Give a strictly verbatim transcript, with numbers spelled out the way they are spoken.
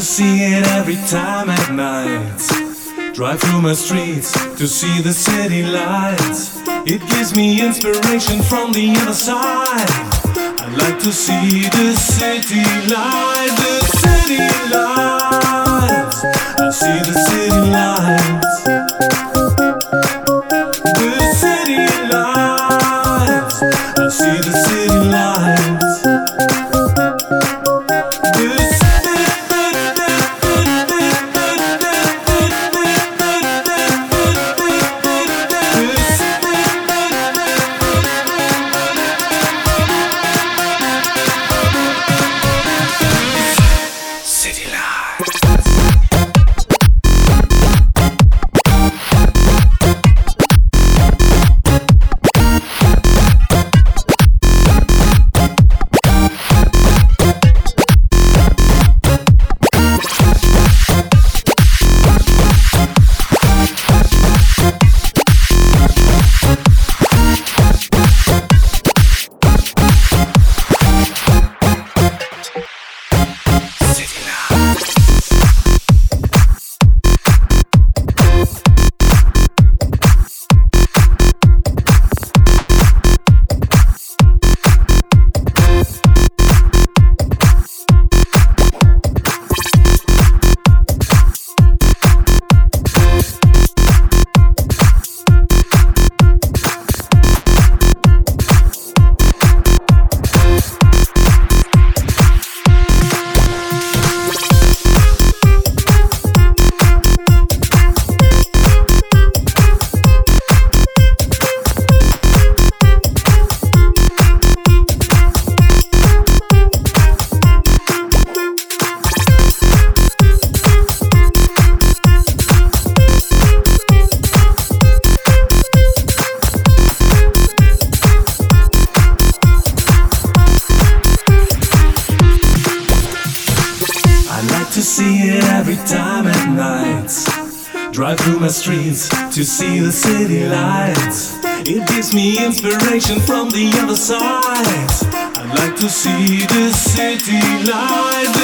see it every time at night. Drive through my streets to see the city lights. It gives me inspiration from the other side. I like to see the city lights, the city lights. I see the city lights, the city lights. I see the city lights. To see it every time at night. Drive through my streets to see the city lights. It gives me inspiration from the other side. I like to see the city lights.